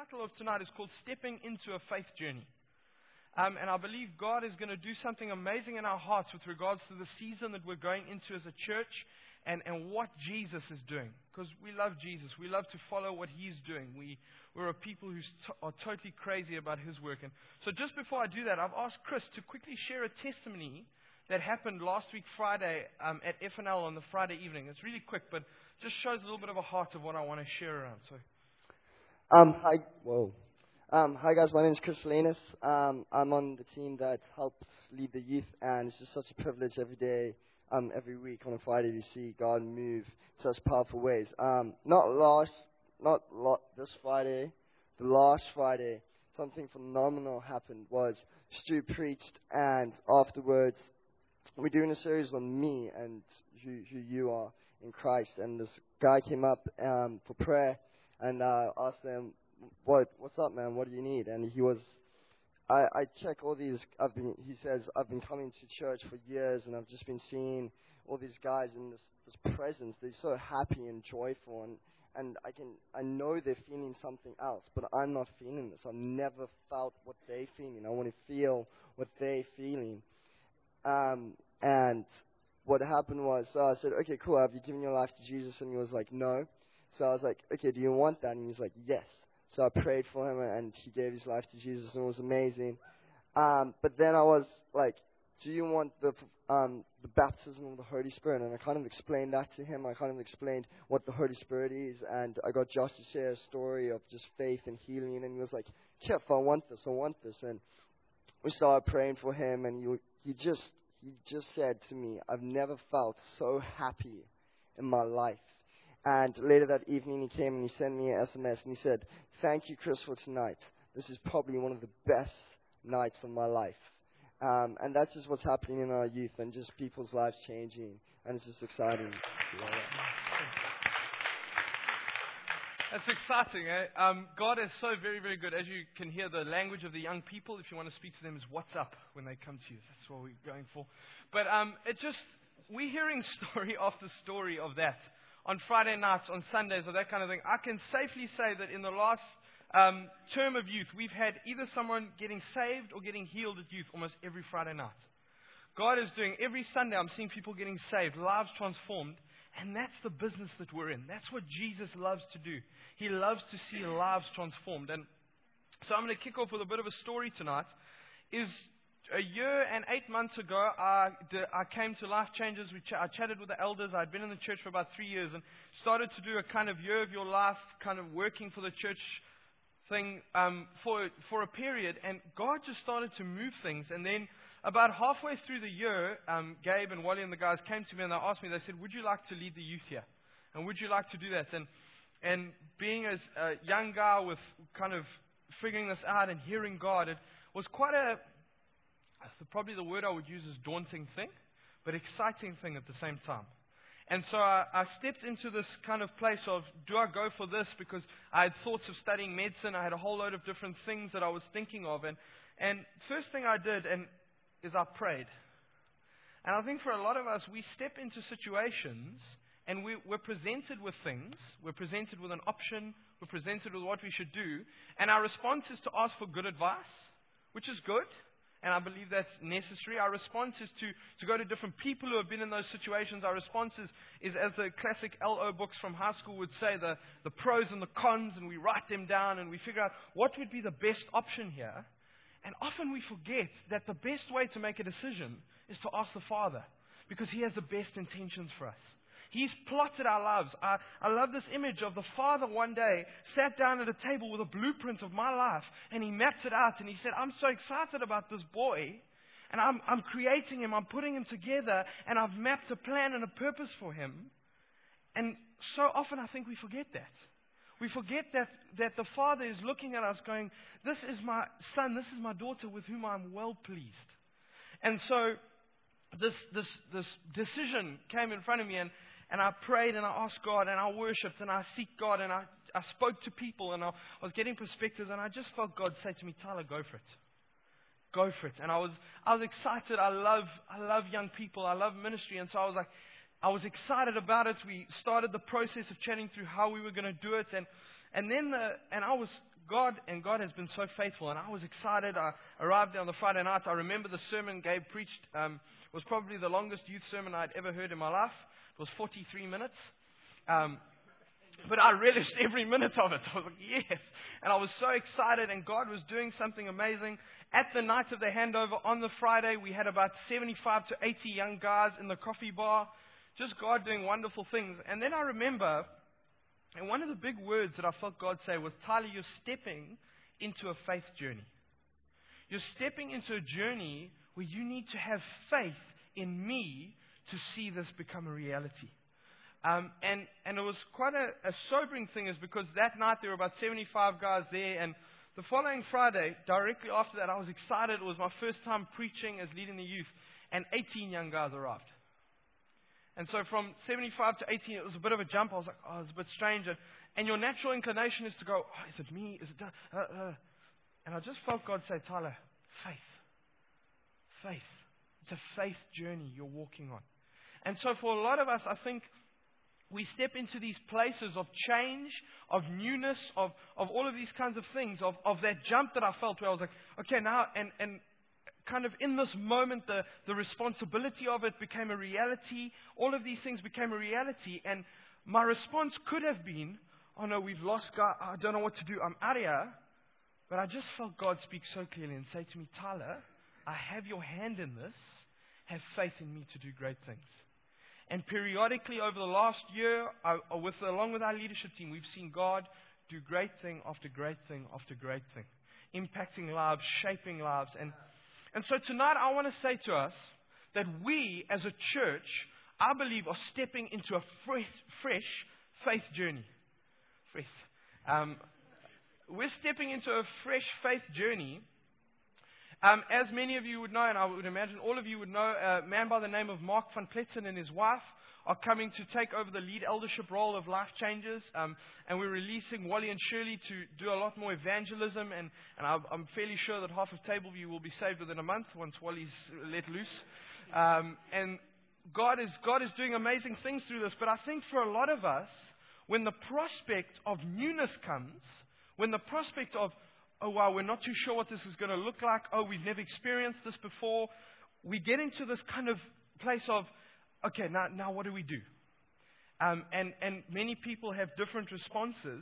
title of tonight is called Stepping into a Faith Journey. And I believe God is going to do something amazing in our hearts with regards to the season that we're going into as a church and what Jesus is doing. Because we love Jesus. We love to follow what He's doing. We're a people who are totally crazy about His work. And so just before I do that, I've asked Chris to quickly share a testimony that happened last week Friday at FNL on the Friday evening. It's really quick, but just shows a little bit of a heart of what I want to share around. So, Hi guys, my name is Chris Salinas. I'm on the team that helps lead the youth, and it's just such a privilege every day, every week on a Friday to see God move in such powerful ways. This Friday, the last Friday, something phenomenal happened. Was Stu preached, and afterwards, we're doing a series on me and who you are in Christ. And this guy came up for prayer, and asked him, "What's up, man? What do you need?" And he was, I check all these. He says, "I've been coming to church for years, and I've just been seeing all these guys in this presence. They're so happy and joyful, and I know they're feeling something else, but I'm not feeling this. I've never felt what they're feeling. I want to feel what they're feeling." And what happened was, so I said, "Okay, cool. Have you given your life to Jesus?" And he was like, "No." So I was like, "Okay, do you want that?" And he was like, "Yes." So I prayed for him, and he gave his life to Jesus, and it was amazing. But then I was like, "Do you want the baptism of the Holy Spirit?" And I kind of explained that to him. I kind of explained what the Holy Spirit is, and I got Josh to share a story of just faith and healing, and he was like, "Kip, I want this. And we started praying for him, and he just said to me, "I've never felt so happy in my life." And later that evening, he came and he sent me an SMS, and he said, "Thank you, Chris, for tonight. This is probably one of the best nights of my life." And that's just what's happening in our youth, and just people's lives changing, and it's just exciting. That's exciting, eh? God is so very, very good. As you can hear, the language of the young people, if you want to speak to them, is "what's up" when they come to you. That's what we're going for. But we're hearing story after story of that. On Friday nights, on Sundays, or that kind of thing. I can safely say that in the last term of youth, we've had either someone getting saved or getting healed at youth almost every Friday night. God is doing, every Sunday I'm seeing people getting saved, lives transformed, and that's the business that we're in. That's what Jesus loves to do. He loves to see lives transformed. And so I'm going to kick off with a bit of a story tonight. A year and 8 months ago, I came to Life Changes. I chatted with the elders. I'd been in the church for about 3 years and started to do a kind of year of your life, kind of working for the church thing for a period. And God just started to move things. And then about halfway through the year, Gabe and Wally and the guys came to me and they asked me, they said, "Would you like to lead the youth here? And would you like to do that?" And being as a young guy with kind of figuring this out and hearing God, it was quite probably the word I would use is daunting thing, but exciting thing at the same time. And so I stepped into this kind of place of, do I go for this? Because I had thoughts of studying medicine. I had a whole load of different things that I was thinking of. And first thing I did is I prayed. And I think for a lot of us, we step into situations and we're presented with things. We're presented with an option. We're presented with what we should do. And our response is to ask for good advice, which is good. And I believe that's necessary. Our response is to go to different people who have been in those situations. Our response is as the classic LO books from high school would say, the pros and the cons, and we write them down and we figure out what would be the best option here. And often we forget that the best way to make a decision is to ask the Father, because He has the best intentions for us. He's plotted our lives. I love this image of the Father one day sat down at a table with a blueprint of my life, and He mapped it out, and He said, "I'm so excited about this boy, and I'm creating him, I'm putting him together, and I've mapped a plan and a purpose for him." And so often I think we forget that. We forget that the Father is looking at us going, "This is my son, this is my daughter with whom I'm well pleased." And so this decision came in front of me, and I prayed and I asked God and I worshipped and I seeked God and I spoke to people and I was getting perspectives, and I just felt God say to me, "Tyler, go for it. Go for it." And I was excited. I love young people. I love ministry. And so I was excited about it. We started the process of chatting through how we were going to do it. And then I was God has been so faithful, and I was excited. I arrived there on the Friday night. I remember the sermon Gabe preached was probably the longest youth sermon I'd ever heard in my life. It was 43 minutes. But I relished every minute of it. I was like, yes. And I was so excited, and God was doing something amazing. At the night of the handover on the Friday, we had about 75 to 80 young guys in the coffee bar. Just God doing wonderful things. And then I remember, and one of the big words that I felt God say was, Tyler, you're stepping into a faith journey. You're stepping into a journey where you need to have faith in me to see this become a reality. And it was quite a sobering thing, is because that night there were about 75 guys there, and the following Friday, directly after that, I was excited. It was my first time preaching as leading the youth, and 18 young guys arrived. And so from 75 to 18, it was a bit of a jump. I was like, oh, it's a bit strange. And your natural inclination is to go, oh, is it me? Is it And I just felt God say, Tyler, faith. Faith. It's a faith journey you're walking on. And so for a lot of us, I think we step into these places of change, of newness, of all of these kinds of things, of that jump that I felt where I was like, okay, now, and kind of in this moment, the responsibility of it became a reality. All of these things became a reality. And my response could have been, oh no, we've lost God. I don't know what to do. I'm out of here. But I just felt God speak so clearly and say to me, Tyler, I have your hand in this. Have faith in me to do great things. And periodically over the last year, along with our leadership team, we've seen God do great thing after great thing after great thing. Impacting lives, shaping lives. And so tonight I want to say to us that we as a church, I believe, are stepping into a fresh faith journey. We're stepping into a fresh faith journey. As many of you would know, and I would imagine all of you would know, a man by the name of Mark van Pletten and his wife are coming to take over the lead eldership role of Life Changers. And we're releasing Wally and Shirley to do a lot more evangelism. And I'm fairly sure that half of Tableview will be saved within a month once Wally's let loose. And God is doing amazing things through this. But I think for a lot of us, when the prospect of newness comes, when the prospect of, oh wow, we're not too sure what this is going to look like. Oh, we've never experienced this before. We get into this kind of place of, okay, now what do we do? And many people have different responses.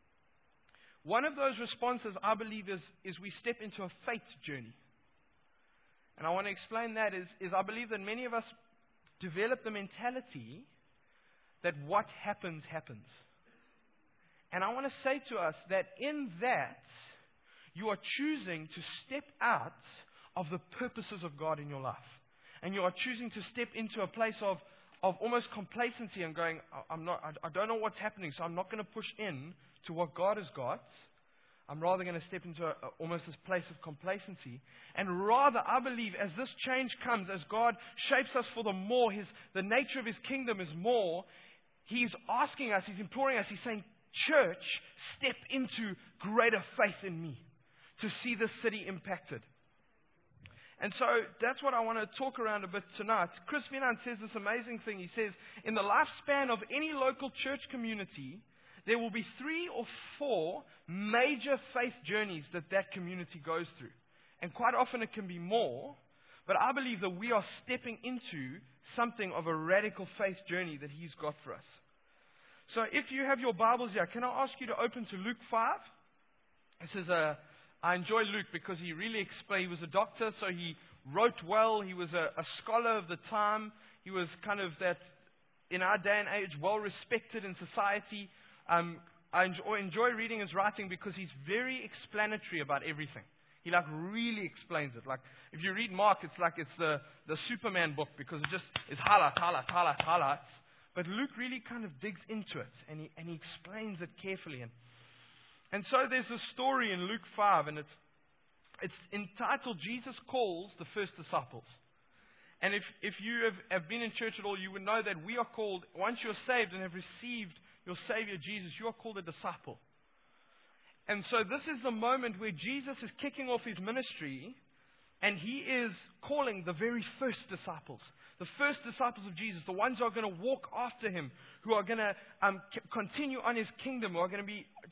One of those responses, I believe, is we step into a faith journey. And I want to explain that is I believe that many of us develop the mentality that what happens, happens. And I want to say to us that in that, you are choosing to step out of the purposes of God in your life. And you are choosing to step into a place of almost complacency and going, I don't know what's happening, so I'm not going to push in to what God has got. I'm rather going to step into almost this place of complacency. And rather, I believe, as this change comes, as God shapes us for the more, the nature of His kingdom is more, He's asking us, He's imploring us, He's saying, church, step into greater faith in me to see this city impacted. And so that's what I want to talk around a bit tonight. Chris Vinan says this amazing thing. He says, in the lifespan of any local church community, there will be 3 or 4 major faith journeys that community goes through. And quite often it can be more, but I believe that we are stepping into something of a radical faith journey that He's got for us. So if you have your Bibles here, can I ask you to open to Luke 5? This is I enjoy Luke because he really explained. He was a doctor, so he wrote well. He was a scholar of the time. He was kind of that, in our day and age, well-respected in society. I enjoy reading his writing because he's very explanatory about everything. He really explains it. Like if you read Mark, it's like it's the Superman book because it just is highlights. But Luke really kind of digs into it and he explains it carefully. And so there's a story in Luke 5, and it's entitled Jesus Calls the First Disciples. And if you have been in church at all, you would know that we are called, once you're saved and have received your Savior Jesus, you are called a disciple. And so this is the moment where Jesus is kicking off His ministry, and He is calling the very first disciples. The first disciples of Jesus, the ones who are going to walk after Him, who are going to continue on His kingdom, who are going to be just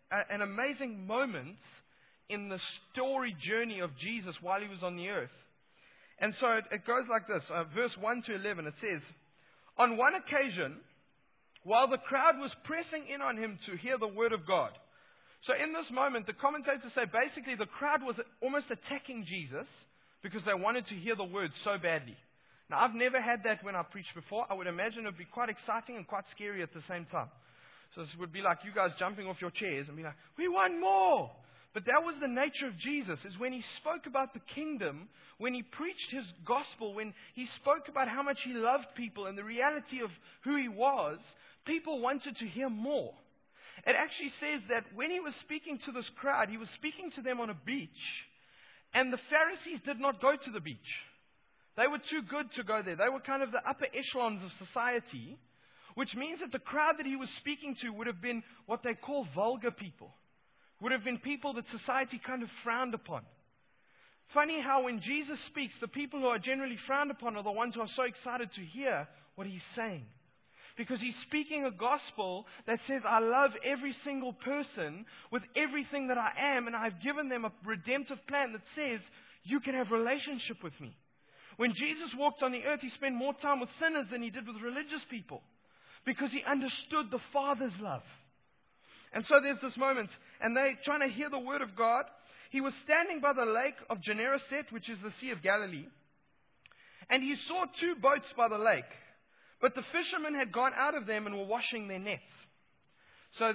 an amazing moment in the story journey of Jesus while he was on the earth. And so it goes like this, verse 1 to 11, it says, on one occasion, while the crowd was pressing in on him to hear the word of God. So in this moment, the commentators say basically the crowd was almost attacking Jesus because they wanted to hear the word so badly. Now, I've never had that when I preached before. I would imagine it would be quite exciting and quite scary at the same time. So this would be like you guys jumping off your chairs and be like, we want more. But that was the nature of Jesus, is when he spoke about the kingdom, when he preached his gospel, when he spoke about how much he loved people and the reality of who he was, people wanted to hear more. It actually says that when he was speaking to this crowd, he was speaking to them on a beach, and the Pharisees did not go to the beach. They were too good to go there. They were kind of the upper echelons of society, which means that the crowd that he was speaking to would have been what they call vulgar people. Would have been people that society kind of frowned upon. Funny how when Jesus speaks, the people who are generally frowned upon are the ones who are so excited to hear what he's saying. Because he's speaking a gospel that says, I love every single person with everything that I am, and I've given them a redemptive plan that says, you can have relationship with me. When Jesus walked on the earth, he spent more time with sinners than he did with religious people, because he understood the Father's love. And so there's this moment, and they're trying to hear the word of God. He was standing by the lake of Gennesaret, which is the Sea of Galilee, and he saw two boats by the lake, but the fishermen had gone out of them and were washing their nets. So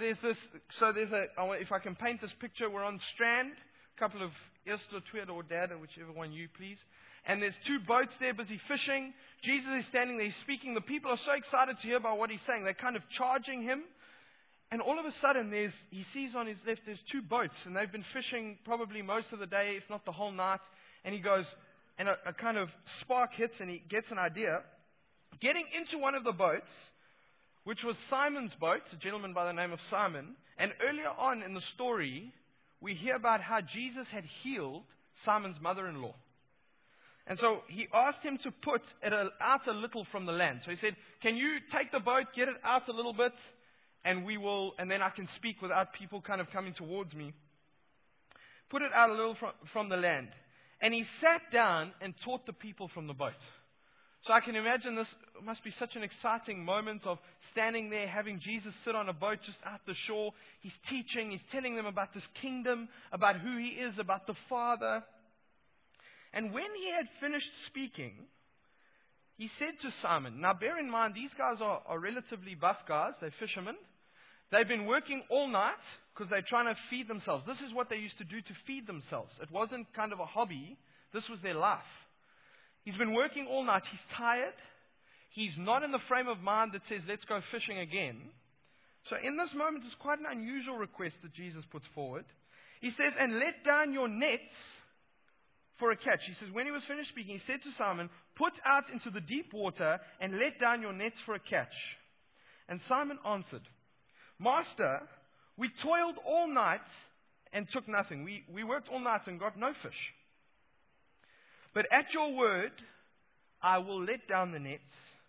if I can paint this picture, we're on Strand, a couple of Eerste, Tweede or Derde, whichever one you please. And there's two boats there busy fishing. Jesus is standing there, he's speaking. The people are so excited to hear about what he's saying. They're kind of charging him. And all of a sudden, he sees on his left, there's two boats. And they've been fishing probably most of the day, if not the whole night. And he goes, and a kind of spark hits, and he gets an idea. Getting into one of the boats, which was Simon's boat, a gentleman by the name of Simon. And earlier on in the story, we hear about how Jesus had healed Simon's mother-in-law. And so he asked him to put it out a little from the land. So he said, can you take the boat, get it out a little bit, and then I can speak without people kind of coming towards me. Put it out a little from the land. And he sat down and taught the people from the boat. So I can imagine this must be such an exciting moment of standing there, having Jesus sit on a boat just out the shore. He's teaching, he's telling them about this kingdom, about who he is, about the Father. And when he had finished speaking, he said to Simon, now bear in mind, these guys are relatively buff guys, they're fishermen. They've been working all night because they're trying to feed themselves. This is what they used to do to feed themselves. It wasn't kind of a hobby, this was their life. He's been working all night, he's tired. He's not in the frame of mind that says, let's go fishing again. So in this moment, it's quite an unusual request that Jesus puts forward. He says, and let down your nets for a catch. He says, when he was finished speaking, he said to Simon, put out into the deep water and let down your nets for a catch. And Simon answered, Master, we toiled all night and took nothing. We worked all night and got no fish. But at your word, I will let down the nets.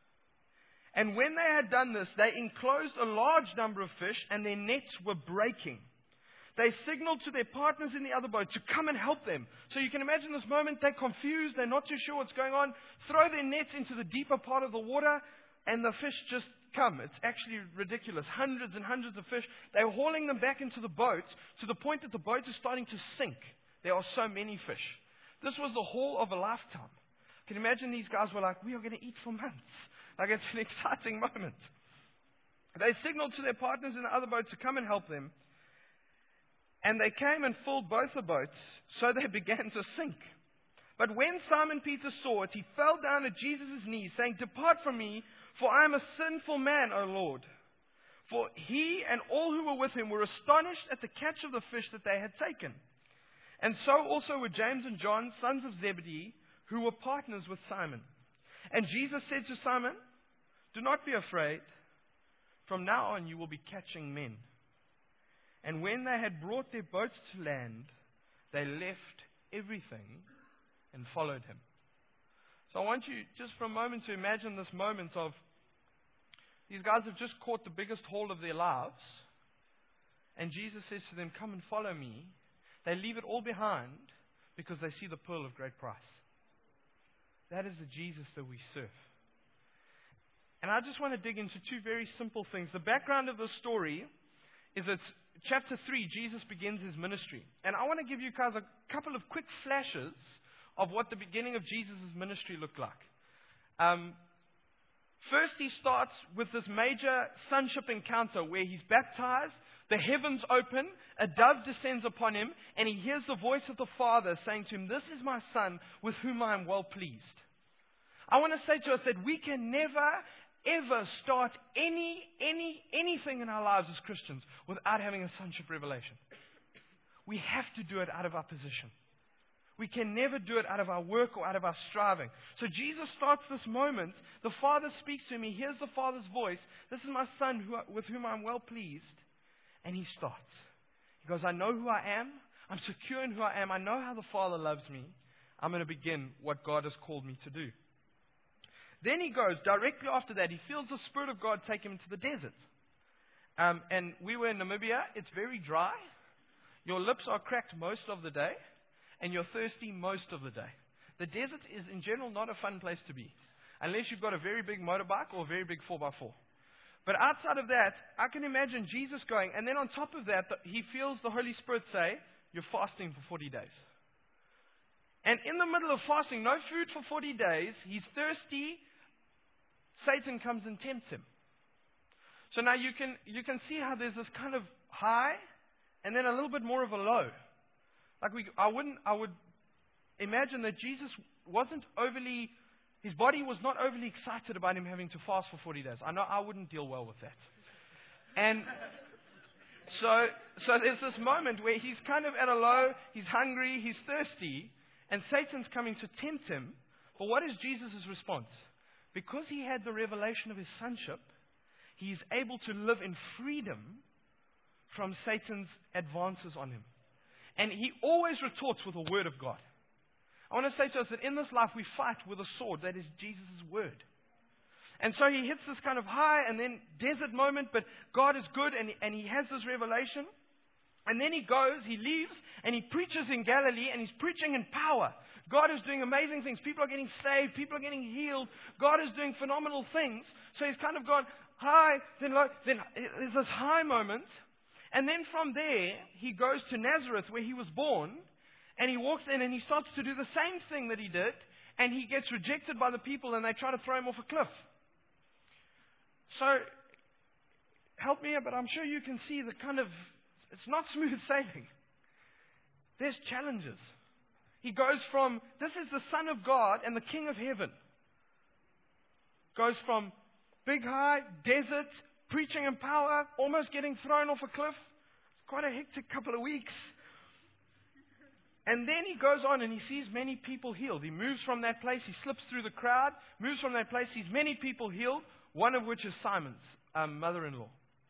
And when they had done this, they enclosed a large number of fish, and their nets were breaking. They signaled to their partners in the other boat to come and help them. So you can imagine this moment, they're confused, they're not too sure what's going on. Throw their nets into the deeper part of the water, and the fish just come. It's actually ridiculous. Hundreds and hundreds of fish. They're hauling them back into the boat to the point that the boat is starting to sink. There are so many fish. This was the haul of a lifetime. Can you imagine these guys were like, we are going to eat for months. Like, it's an exciting moment. They signaled to their partners in the other boat to come and help them. And they came and filled both the boats, so they began to sink. But when Simon Peter saw it, he fell down at Jesus' knees, saying, depart from me, for I am a sinful man, O Lord. For he and all who were with him were astonished at the catch of the fish that they had taken. And so also were James and John, sons of Zebedee, who were partners with Simon. And Jesus said to Simon, do not be afraid. From now on you will be catching men. And when they had brought their boats to land, they left everything and followed him. So I want you just for a moment to imagine this moment of these guys have just caught the biggest haul of their lives. and Jesus says to them, "Come and follow me," they leave it all behind because they see the pearl of great price. That is the Jesus that we serve. And I just want to dig into two very simple things. The background of the story is it's chapter 3, Jesus begins his ministry. And I want to give you guys a couple of quick flashes of what the beginning of Jesus' ministry looked like. First, he starts with this major sonship encounter where he's baptized, the heavens open, a dove descends upon him, and he hears the voice of the Father saying to him, "This is my Son with whom I am well pleased." I want to say to us that we can never, ever start anything in our lives as Christians without having a sonship revelation. We have to do it out of our position. We can never do it out of our work or out of our striving. So Jesus starts this moment. The Father speaks to him. He hears the Father's voice. "This is my Son with whom I am well pleased." And he starts. He goes, "I know who I am. I'm secure in who I am. I know how the Father loves me. I'm going to begin what God has called me to do." Then he goes, directly after that, he feels the Spirit of God take him into the desert. And we were in Namibia. It's very dry. Your lips are cracked most of the day. And you're thirsty most of the day. The desert is, in general, not a fun place to be. Unless you've got a very big motorbike or a very big 4x4. But outside of that, I can imagine Jesus going, and then on top of that, he feels the Holy Spirit say, "You're fasting for 40 days. And in the middle of fasting, no food for 40 days, he's thirsty, Satan comes and tempts him. So now you can see how there's this kind of high, and then a little bit more of a low. I would imagine that Jesus wasn't overly, his body was not overly excited about him having to fast for 40 days. I know I wouldn't deal well with that. And so there's this moment where he's kind of at a low, he's hungry, he's thirsty, and Satan's coming to tempt him. But what is Jesus' response? Because he had the revelation of his sonship, he is able to live in freedom from Satan's advances on him. And he always retorts with the word of God. I want to say to us that in this life we fight with a sword that is Jesus' word. And so he hits this kind of high and then desert moment, but God is good and he has this revelation. And then he goes, he leaves, and he preaches in Galilee, and he's preaching in power. God is doing amazing things. People are getting saved. People are getting healed. God is doing phenomenal things. So he's kind of gone high, then low. Then there's this high moment. And then from there, he goes to Nazareth, where he was born, and he walks in and he starts to do the same thing that he did, and he gets rejected by the people, and they try to throw him off a cliff. So, help me, but I'm sure you can see the kind of, it's not smooth sailing. There's challenges. He goes from, this is the Son of God and the King of Heaven. Goes from big high, desert, preaching in power, almost getting thrown off a cliff. It's quite a hectic couple of weeks. And then he goes on and he sees many people healed. He moves from that place, he slips through the crowd, moves from that place, sees many people healed, one of which is Simon's mother-in-law.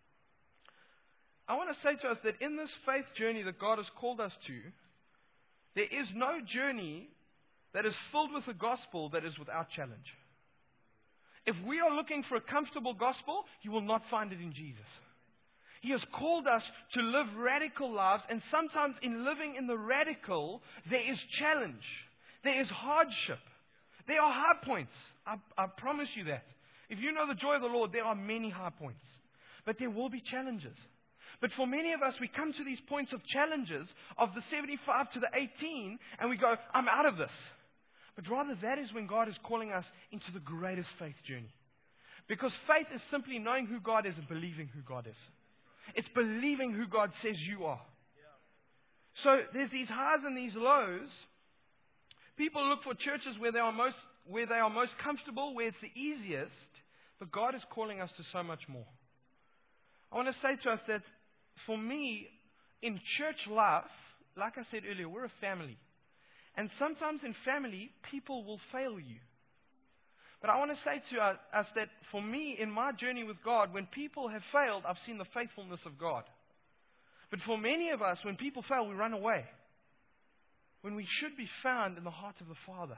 I want to say to us that in this faith journey that God has called us to, there is no journey that is filled with the gospel that is without challenge. If we are looking for a comfortable gospel, you will not find it in Jesus. He has called us to live radical lives, and sometimes in living in the radical, there is challenge. There is hardship. There are high points. I promise you that. If you know the joy of the Lord, there are many high points. But there will be challenges. But for many of us, we come to these points of challenges of the 75 to the 18, and we go, I'm out of this. But rather, that is when God is calling us into the greatest faith journey. Because faith is simply knowing who God is and believing who God is. It's believing who God says you are. So there's these highs and these lows. People look for churches where they are most comfortable, where it's the easiest. But God is calling us to so much more. I want to say to us that for me, in church life, like I said earlier, we're a family. And sometimes in family, people will fail you. But I want to say to us that for me, in my journey with God, when people have failed, I've seen the faithfulness of God. But for many of us, when people fail, we run away. When we should be found in the heart of the Father.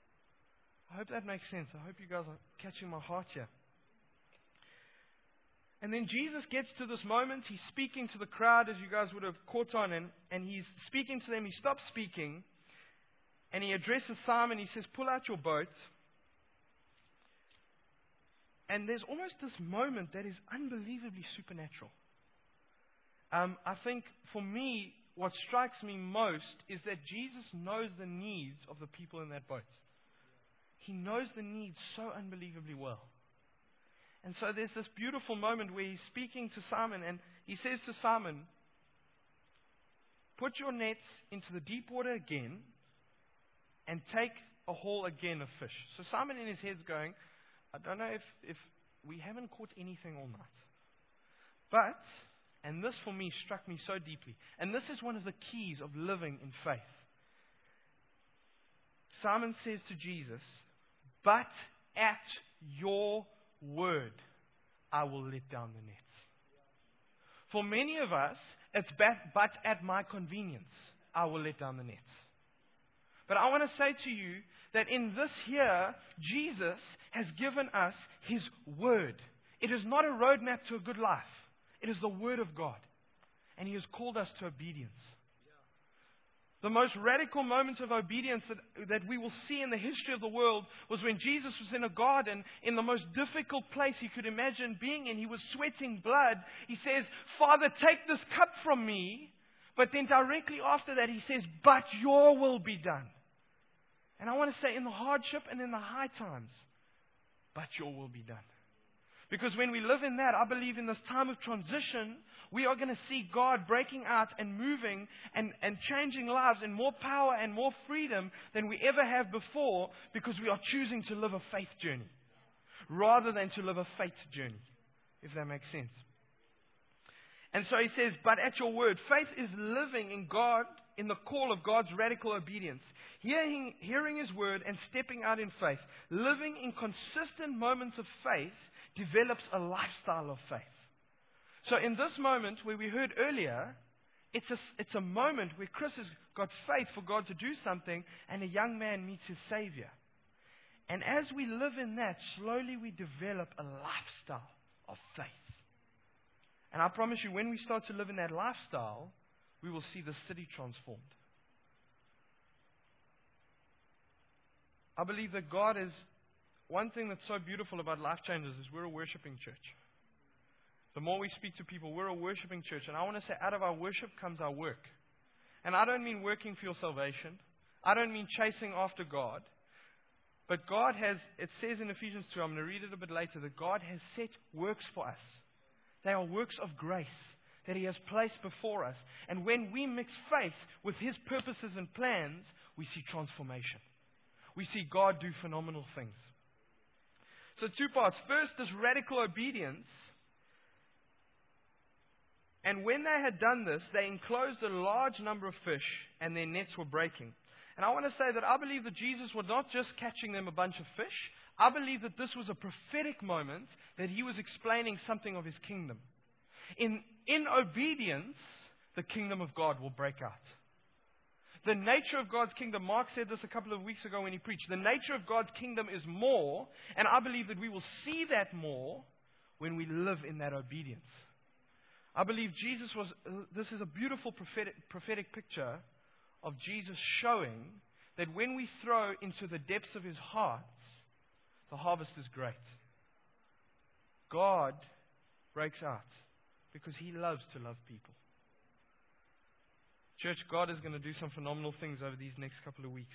I hope that makes sense. I hope you guys are catching my heart here. And then Jesus gets to this moment. He's speaking to the crowd, as you guys would have caught on, and he's speaking to them. He stops speaking, and he addresses Simon. He says, pull out your boat. And there's almost this moment that is unbelievably supernatural. I think, for me, what strikes me most is that Jesus knows the needs of the people in that boat. He knows the needs so unbelievably well. And so there's this beautiful moment where he's speaking to Simon, and he says to Simon, put your nets into the deep water again and take a haul again of fish. So Simon in his head's going, I don't know if we haven't caught anything all night. But, and this for me struck me so deeply, and this is one of the keys of living in faith. Simon says to Jesus, but at your word, I will let down the nets. For many of us, it's but at my convenience, I will let down the nets. But I want to say to you that in this here, Jesus has given us His word. It is not a roadmap to a good life. It is the word of God. And He has called us to obedience. The most radical moment of obedience that we will see in the history of the world was when Jesus was in a garden in the most difficult place He could imagine being in. He was sweating blood. He says, Father, take this cup from me. But then directly after that He says, but your will be done. And I want to say in the hardship and in the high times, but your will be done. Because when we live in that, I believe in this time of transition, we are going to see God breaking out and moving and changing lives in more power and more freedom than we ever have before, because we are choosing to live a faith journey rather than to live a faith journey, if that makes sense. And so he says, but at your word, faith is living in God, in the call of God's radical obedience. Hearing His word and stepping out in faith. Living in consistent moments of faith develops a lifestyle of faith. So in this moment where we heard earlier, it's a moment where Chris has got faith for God to do something, and a young man meets his Savior. And as we live in that, slowly we develop a lifestyle of faith. And I promise you, when we start to live in that lifestyle, we will see the city transformed. I believe that God is, one thing that's so beautiful about Life Changers is we're a worshiping church. The more we speak to people, we're a worshiping church. And I want to say, out of our worship comes our work. And I don't mean working for your salvation. I don't mean chasing after God. But God has, it says in Ephesians 2, I'm going to read it a bit later, that God has set works for us. They are works of grace that He has placed before us. And when we mix faith with His purposes and plans, we see transformation. We see God do phenomenal things. So 2 parts. First, this radical obedience. And when they had done this, they enclosed a large number of fish, and their nets were breaking. And I want to say that I believe that Jesus was not just catching them a bunch of fish. I believe that this was a prophetic moment that He was explaining something of His kingdom. In obedience, the kingdom of God will break out. The nature of God's kingdom, Mark said this a couple of weeks ago when he preached, the nature of God's kingdom is more, and I believe that we will see that more when we live in that obedience. I believe this is a beautiful prophetic picture of Jesus showing that when we throw into the depths of His heart, the harvest is great. God breaks out because He loves to love people. Church, God is going to do some phenomenal things over these next couple of weeks.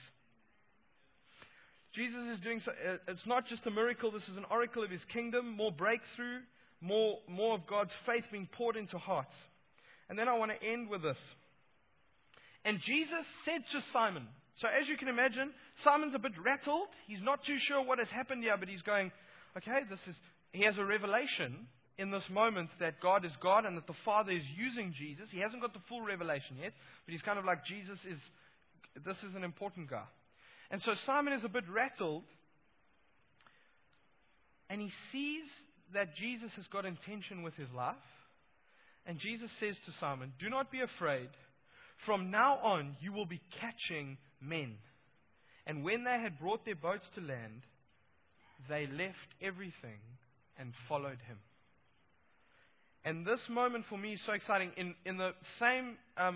Jesus is doing so. It's not just a miracle. This is an oracle of His kingdom. More breakthrough. More of God's faith being poured into hearts. And then I want to end with this. And Jesus said to Simon. So as you can imagine, Simon's a bit rattled. He's not too sure what has happened here, but he's going, okay, he has a revelation in this moment that God is God and that the Father is using Jesus. He hasn't got the full revelation yet, but he's kind of like, this is an important guy. And so Simon is a bit rattled, and he sees that Jesus has got intention with his life. And Jesus says to Simon, do not be afraid. From now on, you will be catching men. And when they had brought their boats to land, they left everything and followed Him. And this moment for me is so exciting. In the same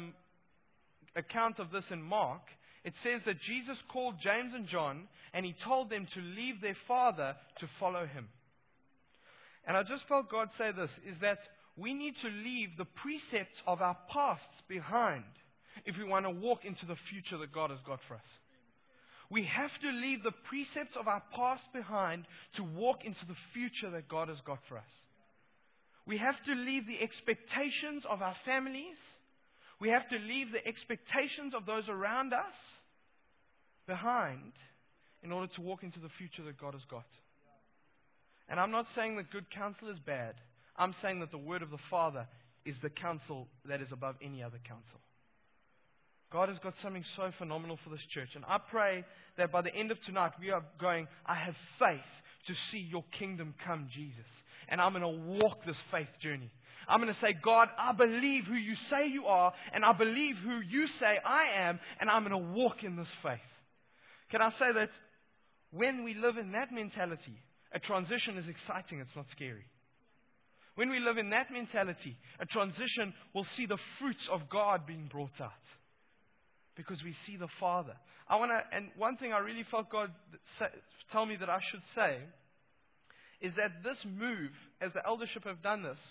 account of this in Mark, it says that Jesus called James and John and he told them to leave their father to follow him. And I just felt God say this, is that we need to leave the precepts of our pasts behind if we want to walk into the future that God has got for us. We have to leave the precepts of our past behind to walk into the future that God has got for us. We have to leave the expectations of our families. We have to leave the expectations of those around us behind in order to walk into the future that God has got. And I'm not saying that good counsel is bad. I'm saying that the word of the Father is the counsel that is above any other counsel. God has got something so phenomenal for this church. And I pray that by the end of tonight, we are going, I have faith to see your kingdom come, Jesus. And I'm going to walk this faith journey. I'm going to say, God, I believe who you say you are, and I believe who you say I am, and I'm going to walk in this faith. Can I say that when we live in that mentality, a transition is exciting, it's not scary. When we live in that mentality, a transition will see the fruits of God being brought out. Because we see the Father. And one thing I really felt God tell me that I should say is that this move, as the eldership have done this,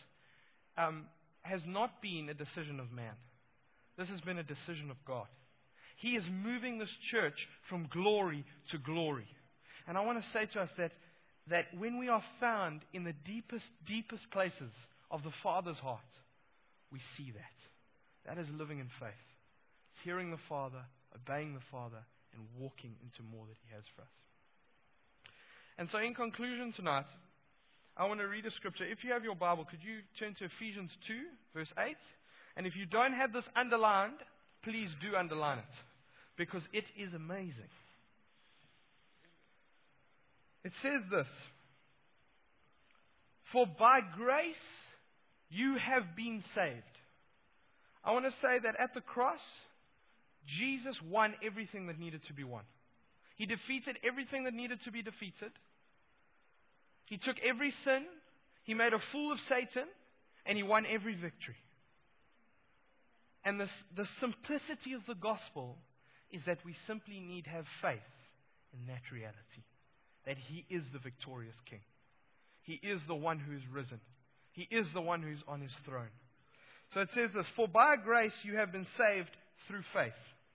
has not been a decision of man. This has been a decision of God. He is moving this church from glory to glory. And I want to say to us that when we are found in the deepest places of the Father's heart, we see that. That is living in faith. It's hearing the Father, obeying the Father, and walking into more that He has for us. And so in conclusion tonight, I want to read a scripture. If you have your Bible, could you turn to Ephesians 2, verse 8? And if you don't have this underlined, please do underline it, because it is amazing. It says this, for by grace you have been saved. I want to say that at the cross, Jesus won everything that needed to be won. He defeated everything that needed to be defeated. He took every sin, He made a fool of Satan, and He won every victory. And the simplicity of the gospel is that we simply need to have faith in that reality. That He is the victorious King. He is the one who is risen. He is the one who is on His throne. So it says this, for by grace you have been saved through faith.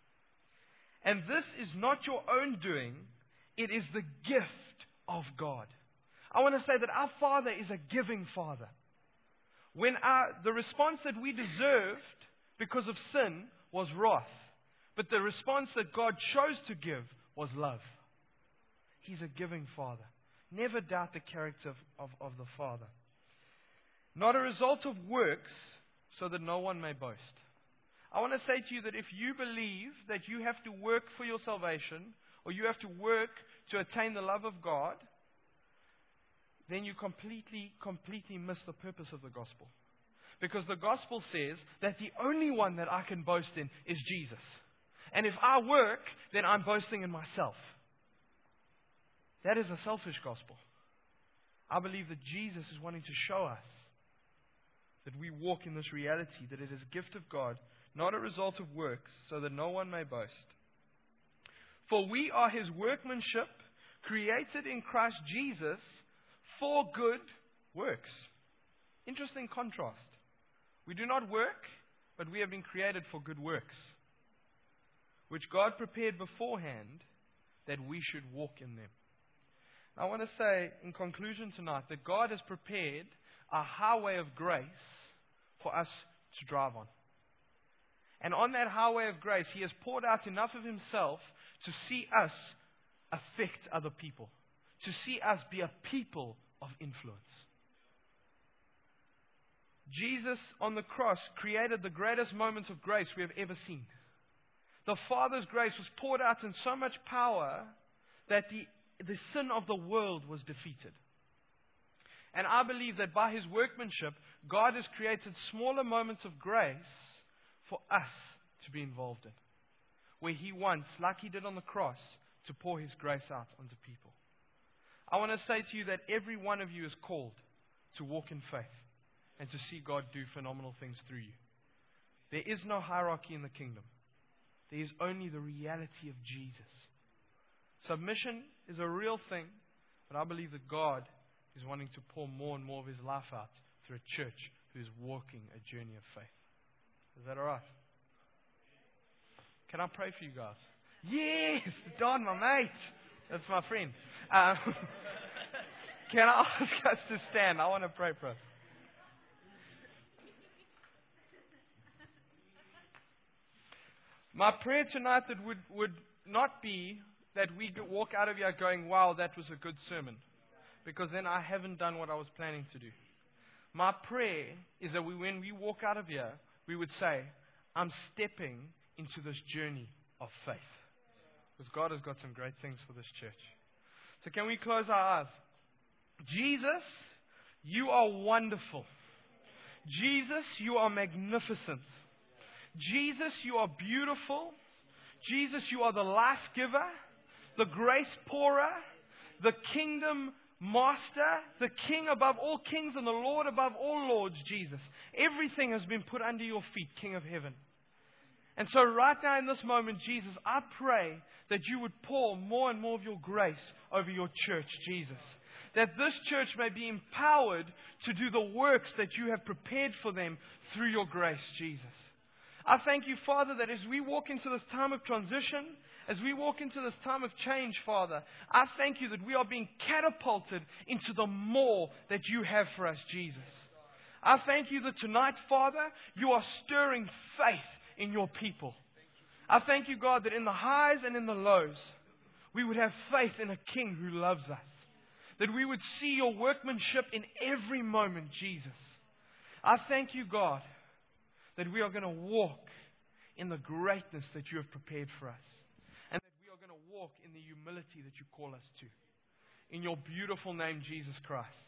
And this is not your own doing, it is the gift of God. I want to say that our Father is a giving Father. When the response that we deserved because of sin was wrath, but the response that God chose to give was love. He's a giving Father. Never doubt the character of the Father. Not a result of works, so that no one may boast. I want to say to you that if you believe that you have to work for your salvation, or you have to work to attain the love of God, then you completely miss the purpose of the gospel. Because the gospel says that the only one that I can boast in is Jesus. And if I work, then I'm boasting in myself. That is a selfish gospel. I believe that Jesus is wanting to show us that we walk in this reality, that it is a gift of God, not a result of works, so that no one may boast. For we are His workmanship, created in Christ Jesus for good works. Interesting contrast. We do not work, but we have been created for good works, which God prepared beforehand that we should walk in them. I want to say in conclusion tonight that God has prepared a highway of grace for us to drive on. And on that highway of grace, He has poured out enough of Himself to see us affect other people, to see us be a people of influence. Jesus on the cross created the greatest moments of grace we have ever seen. The Father's grace was poured out in so much power that the sin of the world was defeated. And I believe that by His workmanship, God has created smaller moments of grace for us to be involved in. Where He wants, like He did on the cross, to pour His grace out onto people. I want to say to you that every one of you is called to walk in faith. and to see God do phenomenal things through you. There is no hierarchy in the kingdom. There is only the reality of Jesus. Submission is a real thing, but I believe that God is wanting to pour more and more of His life out through a church who is walking a journey of faith. Is that all right? Can I pray for you guys? Yes! Don, my mate! That's my friend. Can I ask us to stand? I want to pray for us. My prayer tonight that would not be that we walk out of here going, wow, that was a good sermon. Because then I haven't done what I was planning to do. My prayer is that when we walk out of here, we would say, I'm stepping into this journey of faith. Because God has got some great things for this church. So can we close our eyes? Jesus, you are wonderful. Jesus, you are magnificent. Jesus, you are beautiful. Jesus, you are the life giver, the grace pourer, the kingdom master, the king above all kings and the Lord above all lords, Jesus. Everything has been put under your feet, King of heaven. And so right now in this moment, Jesus, I pray that you would pour more and more of your grace over your church, Jesus. That this church may be empowered to do the works that you have prepared for them through your grace, Jesus. I thank you, Father, that as we walk into this time of transition, as we walk into this time of change, Father, I thank you that we are being catapulted into the more that you have for us, Jesus. I thank you that tonight, Father, you are stirring faith in your people. I thank you, God, that in the highs and in the lows, we would have faith in a King who loves us. That we would see your workmanship in every moment, Jesus. I thank you, God, that we are going to walk in the greatness that you have prepared for us. And that we are going to walk in the humility that you call us to. In your beautiful name, Jesus Christ.